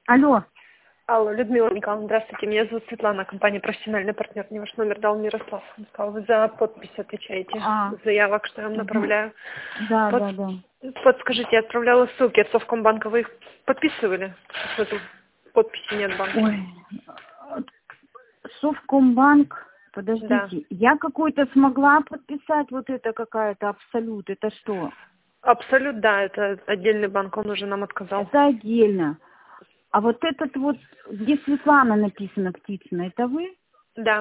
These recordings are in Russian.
Алло. Алло, Людмила Николаевна, здравствуйте. Меня зовут Светлана, компания «Профессиональный партнер». Мне ваш номер дал Мирослав. Он сказал, вы за подпись отвечаете заявок, что я вам направляю. Да. Подскажите, я отправляла ссылки от Совкомбанка. Вы их подписывали? В эту подписи нет банка. Ой, Совкомбанк, подождите. Да. Я какую-то смогла подписать, вот это какая-то Абсолют. Это что? Абсолют, да, это отдельный банк, он уже нам отказал. Это отдельно. А вот этот вот, где Светлана написано, Птицына, это вы? Да.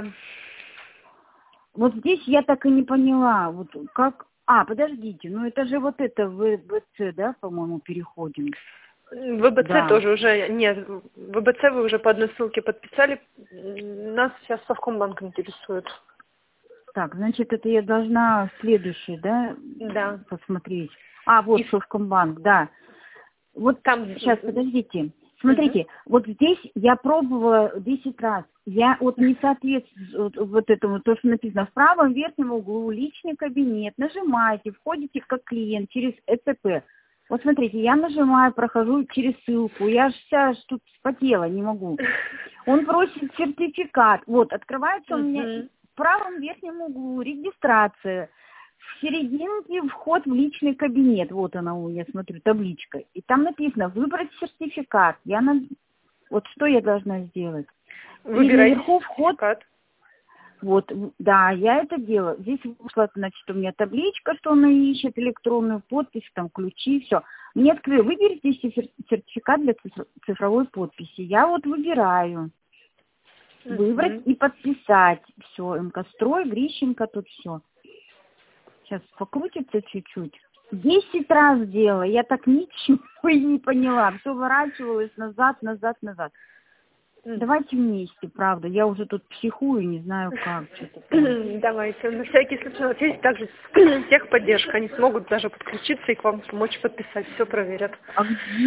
Вот здесь я так и не поняла, вот как... подождите, ну это же вот это ВБЦ, да, по-моему, переходим. ВБЦ Да. тоже уже, нет, ВБЦ вы уже по одной ссылке подписали, нас сейчас Совкомбанк интересует. Так, значит, это я должна следующий, да, Да. посмотреть. Вот Совкомбанк, да. Вот там сейчас, подождите. Смотрите, вот здесь я пробовала 10 раз. Я вот не соответствую вот этому, то, что написано в правом верхнем углу, личный кабинет. Нажимаете, входите как клиент через ЭЦП. Вот смотрите, я нажимаю, прохожу через ссылку. Я же вся тут вспотела, не могу. Он просит сертификат. Вот, открывается у меня в правом верхнем углу регистрация. В серединке вход в личный кабинет. Вот она у меня, смотрю, табличка. И там написано «Выбрать сертификат». Вот что я должна сделать? Выбирайте и наверху вход. сертификат. Вот, да, я это делаю. Здесь вышла, значит, у меня табличка, что она ищет, электронную подпись, там ключи, все. Мне открыли, выберите сертификат для цифровой подписи. Я вот выбираю. Выбрать и подписать. Все, МК-строй, Грищенко, тут все. Сейчас покрутится чуть-чуть. 10 раз делала, я так ничего и не поняла. Все ворачивалось назад. Давайте вместе, правда. Я уже тут психую, не знаю как. Давайте. На всякий случай, у нас есть также техподдержка. Они смогут даже подключиться и к вам помочь подписать. Все проверят. А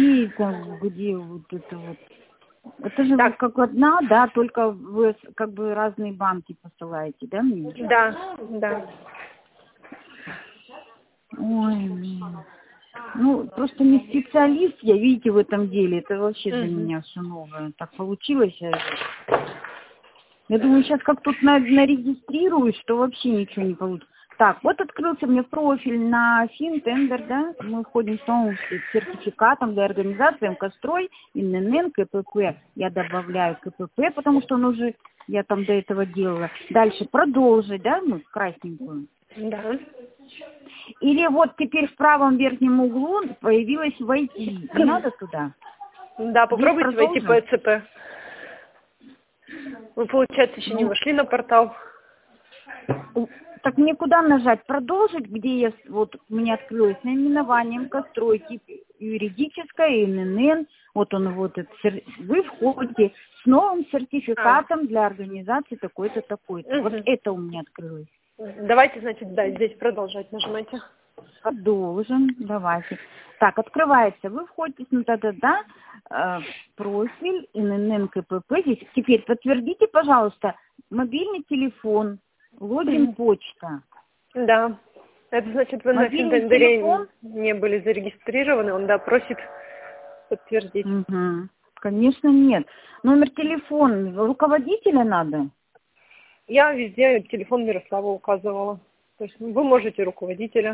где вот это вот? Это же Так. как одна, да, только вы как бы разные банки посылаете, да, мне? Да. Ой, ну, просто не специалист я, видите, в этом деле. Это вообще для меня все новое. Так получилось. Я думаю, сейчас как тут нарегистрируют, что вообще ничего не получится. Так, вот открылся мне профиль на Финтендер, да? Мы входим с новым сертификатом для организации МК-строй, ИНН, КПП. Я добавляю КПП, потому что я там до этого делала. Дальше продолжить, да, мы красненькую. Да. Или вот теперь в правом верхнем углу появилось «Войти». Не надо туда? Да, попробуйте войти по ЭЦП. Вы, получается, еще не вошли на портал. Так мне куда нажать? Продолжить, где вот у меня открылось наименование МК-строй, тип юридическое, ИНН. Вот он, вы входите с новым сертификатом для организации такой-то, такой-то. Вот это у меня открылось. Давайте, значит, да, здесь продолжать нажимайте. Продолжим, давайте. Так, открывается. Вы входите, профиль, ИНН, КПП. Здесь. Теперь подтвердите, пожалуйста, мобильный телефон, логин, почта. Да. Это значит, вы на Финтендере не были зарегистрированы. Он, просит подтвердить. Конечно, нет. Номер телефона руководителя надо? Я везде телефон Мирослава указывала. То есть вы можете руководителя.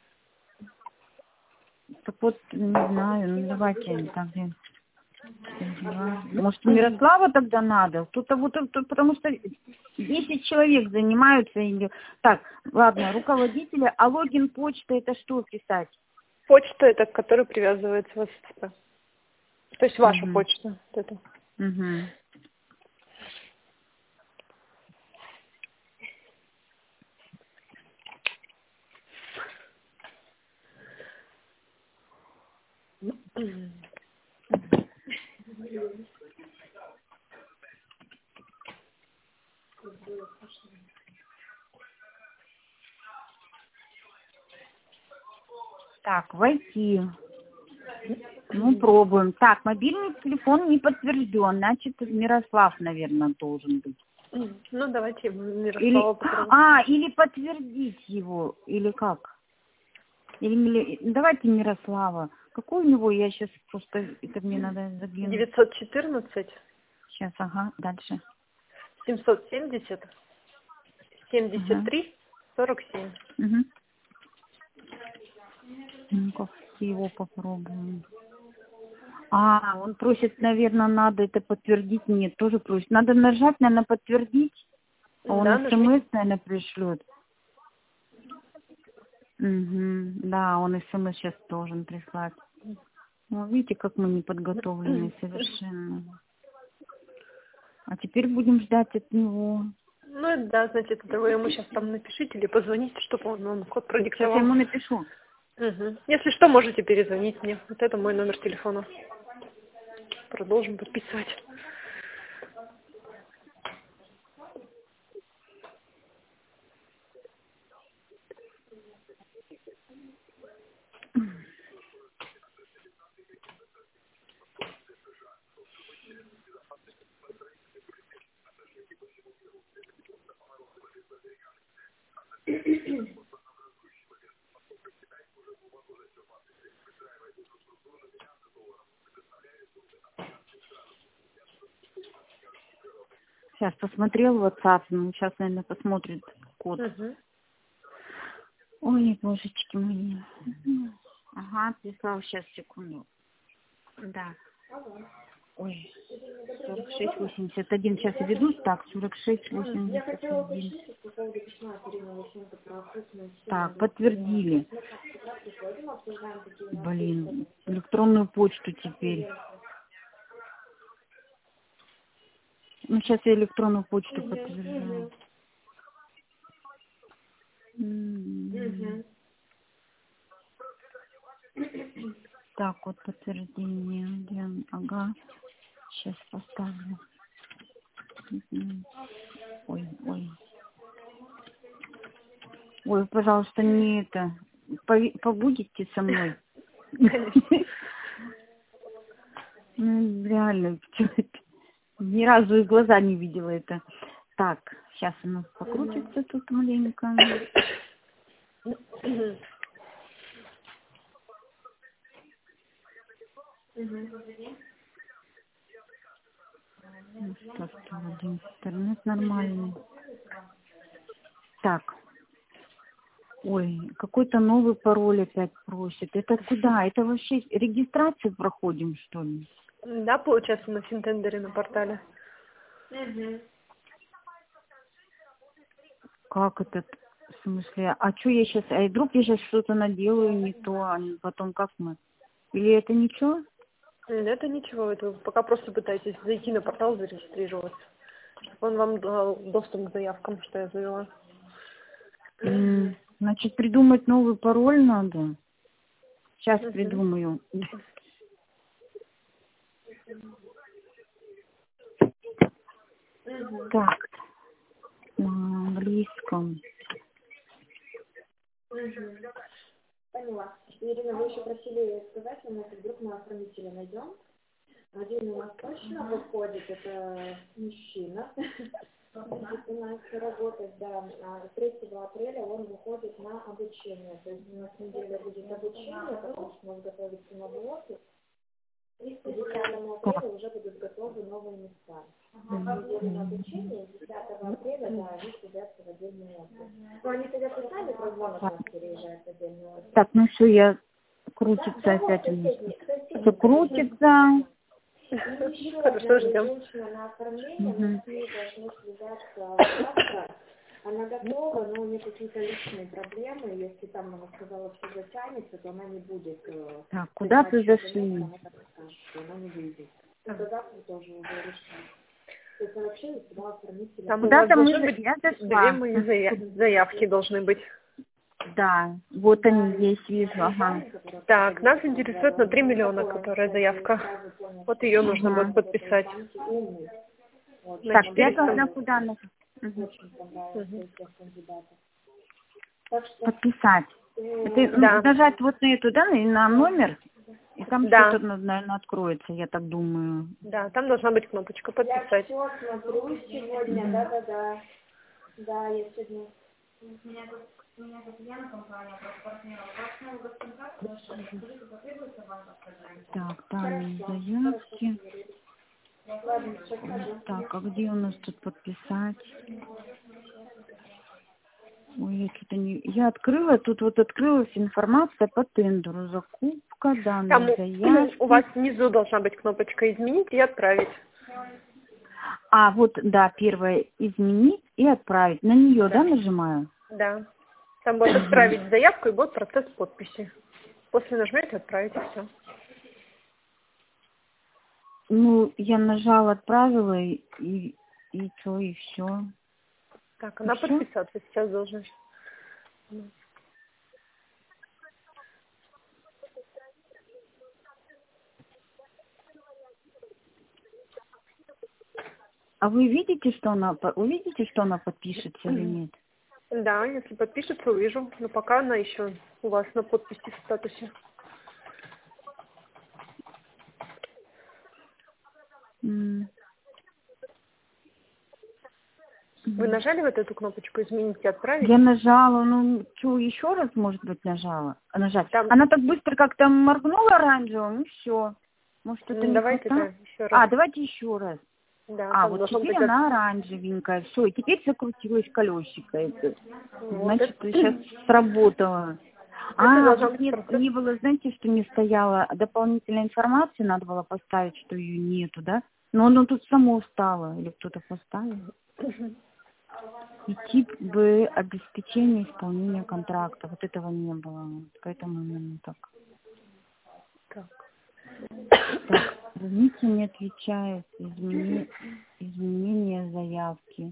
Так вот, не знаю, давайте так. Может, Мирослава тогда надо? Потому что 10 человек занимаются. Так, ладно, руководителя. А логин почта это что писать? Почта это, к которой привязывается в ССП. То есть ваша почта. Вот это. Так, войти. Ну, пробуем. Так, мобильный телефон не подтвержден. Значит, Мирослав, наверное, должен быть. Ну, давайте Мирослава попробуем. Или подтвердить его, или как? Давайте Мирослава. какой у него? Я сейчас просто, это мне надо заглянуть. 914. Сейчас, ага, дальше. 770. 73. Ага. 47. Угу. Ну-ка, его попробуем. Он просит, наверное, надо это подтвердить. Нет, тоже просит. Надо нажать, наверное, подтвердить. Он Да, смс, наверное, пришлет. Угу. Да, он смс сейчас должен прислать. Ну, видите, как мы не подготовлены совершенно. А теперь будем ждать от него. Ну, да, значит, это вы ему сейчас там напишите или позвоните, чтобы он вам код продиктовал. Сейчас я ему напишу. Угу. Если что, можете перезвонить мне. Вот это мой номер телефона. Продолжим подписывать. Сейчас посмотрел WhatsApp, ну, сейчас, наверное, посмотрит код. Угу. Ой, божечки мои. Ага, прислал, сейчас, секунду. Да. Ой, 46,81. Сейчас я ведусь. Так, 46,81. Так, подтвердили. Блин, электронную почту теперь. Ну, сейчас я электронную почту подтвержу. Так, вот подтверждение. Ага. Сейчас поставлю. Ой. Ой, пожалуйста, не это. Побудете со мной? Ну, реально, ни разу и глаза не видела это. Так, сейчас оно покрутится тут маленько. Ну что, интернет нормальный. Так. Ой, какой-то новый пароль опять просит. Это куда? Это вообще регистрацию проходим, что ли? Да, получается, на Финтендере на портале. Как это? В смысле? А что я сейчас? А вдруг я сейчас что-то наделаю не то, а потом как мы? Или это ничего? Это ничего, это вы пока просто пытаетесь зайти на портал, зарегистрироваться. Он вам дал доступ к заявкам, что я завела. Значит, придумать новый пароль надо. Сейчас придумаю. Так, на английском. Поняла. Ирина, вы еще просили сказать, мы вдруг мы оформителя найдем. Один у нас точно выходит, это мужчина. У нас работает, да, 3 апреля он выходит на обучение. То есть у нас неделя будет обучение, потому что он готовится на блоки. И к 10 апреля уже будут готовы новые места. Неделю на обучение, 10 апреля, да, они сидятся в отдельный отдых. Но они тогда писали, про звонок нас переезжает в отдельный отдых. Так, ну все, я крутится опять у меня. Все крутится. Хорошо, ждем. Женщина на оформление, мы с ней должны связаться завтра. Она готова, но у нее какие-то личные проблемы. Если там, она сказала, все затянется, то она не будет. Так, куда ты зашли? Она не выйдет. Это завтра тоже уже решить. То есть вообще сюда оформителя. Там куда-то мы две мои заявки должны быть. Да, вот они здесь вижу, ага. Так, нас интересует на 3 миллиона, которая заявка. Вот ее нужно будет подписать. Так, я должна куда? Подписать. Это нажать вот на эту, да, на номер, и там что-то, наверное, откроется, я так думаю. Да, там должна быть кнопочка подписать. Все, смотрю сегодня, да. Да, я сегодня. Так, данные заявки. Так, а где у нас тут подписать? Ой, я что-то не... Я открыла, тут вот открылась информация по тендеру. Закупка, Там данные заявки. у вас внизу должна быть кнопочка «Изменить» и «Отправить». А, вот, да, первое, изменить и отправить. На нее, да, нажимаю? Да. Там будет «Отправить заявку» и будет процесс подписи. После нажмете «Отправить» и все. Ну, я нажала, отправила, и что, и все. Так, она подписаться сейчас должна. А вы видите, что она подпишется или нет? Да, если подпишется, увижу. Но пока она еще у вас на подписи в статусе. Вы нажали вот эту кнопочку «Изменить и отправить»? Я нажала, ну, что, еще раз, может быть, нажать? Там... Она так быстро как-то моргнула оранжевым, и все. Может, это не давайте, хватает? да, еще раз. Давайте еще раз. Да, вот теперь она оранжевенькая. Все, и теперь закрутилось колесико. Это. Вот значит, это... сейчас сработало. Не было, знаете, что не стояла дополнительная информация, надо было поставить, что ее нету, да? Но оно тут само встало, или кто-то поставил. И тип Б обеспечения исполнения контракта. Вот этого не было. Поэтому именно так. Так, извините, не отвечает. Изменение заявки.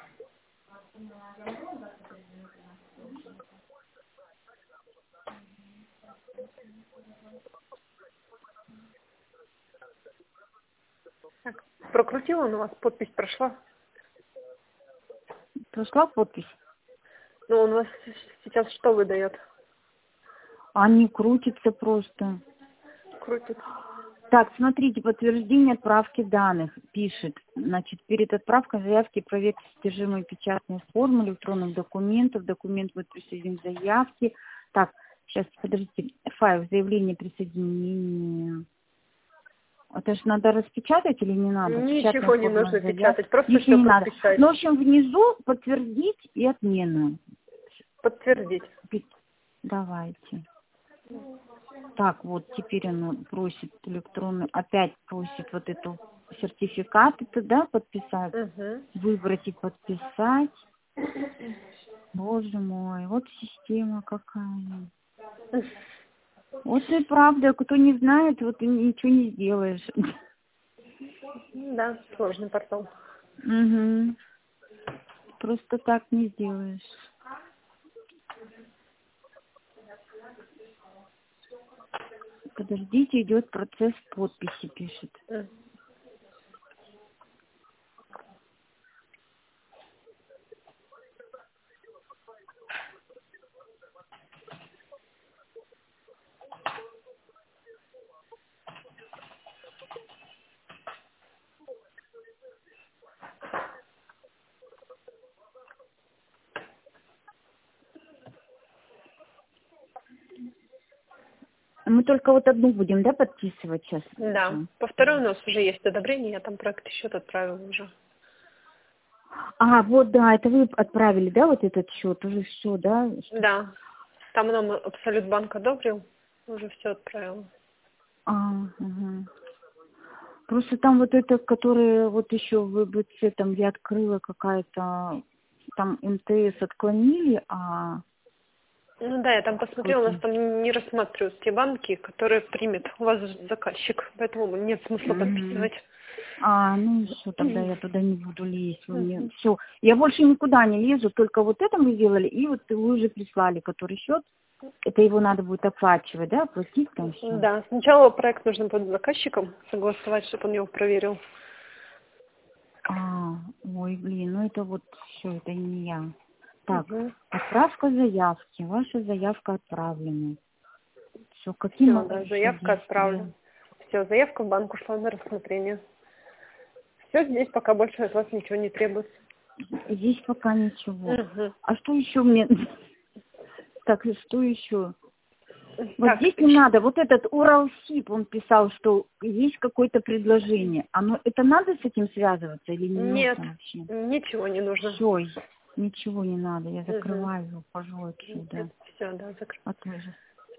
Так, прокрутила, но у вас подпись прошла. Прошла подпись? Ну, он у вас сейчас что выдает? Они крутятся просто. Крутится. Так, смотрите, подтверждение отправки данных пишет. Значит, перед отправкой заявки проверьте содержимое печатной формы, электронных документов, документ будет присоединен к заявке. Так, сейчас, подождите, файл заявления присоединения. Это же надо распечатать или не надо? Ничего не нужно печатать, просто все не надо. подписать. Ну, в общем, внизу подтвердить и отмена. Подтвердить. Давайте. Так, вот теперь оно просит электронный, опять просит вот эту сертификат, это, да, подписать, выбрать и подписать. Боже мой, вот система какая. Вот и правда, кто не знает, вот ничего не сделаешь. Да, сложный портал. Угу. Просто так не сделаешь. Подождите, идет процесс подписи, пишет. Мы только вот одну будем, да, подписывать сейчас? Да. По второй у нас уже есть одобрение, я там проект счет отправила уже. Вот, да, это вы отправили, да, вот этот счет, уже все, да? Да. Там нам Абсолютбанк одобрил, уже все отправила. Угу. Просто там вот это, которое вот еще в ВБЦ, там я открыла какая-то, там МТС отклонили, Ну да, я там посмотрела, у нас там не рассматривают те банки, которые примет у вас заказчик, поэтому нет смысла подписывать. Ну все, тогда я туда не буду лезть. Все, я больше никуда не лезу, только вот это мы сделали, и вот вы уже прислали, который счет, это его надо будет оплачивать, да, оплатить там все. Да, сначала проект нужно под заказчиком согласовать, чтобы он его проверил. Ой, блин, ну это вот все, это не я. Так, отправка заявки. Ваша заявка отправлена. Все, какие Все, да, заявка отправлена. Все, заявка в банк ушла на рассмотрение. Все, здесь пока больше от вас ничего не требуется. Здесь пока ничего. А что еще мне... Так, и что еще? Вот Так, здесь не надо. Вот этот Уралсиб, он писал, что есть какое-то предложение. Это надо с этим связываться или не нет, нужно вообще? ничего не нужно. Все, ничего не надо. Я закрываю его, хожу отсюда. Все, да, закрываю. А тоже.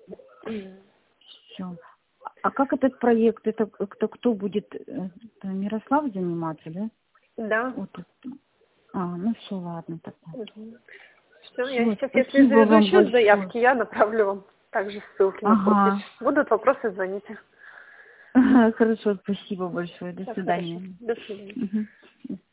Все. А как этот проект? Это кто будет? Это Мирослав заниматься, да? Да. Вот это. Ну все, ладно тогда. Все, я сейчас, если Спасибо вам изучу большое. заявки, я направлю вам также ссылки на подпись. Будут вопросы, звоните. Хорошо, спасибо большое. До Так, свидания. хорошо. До свидания.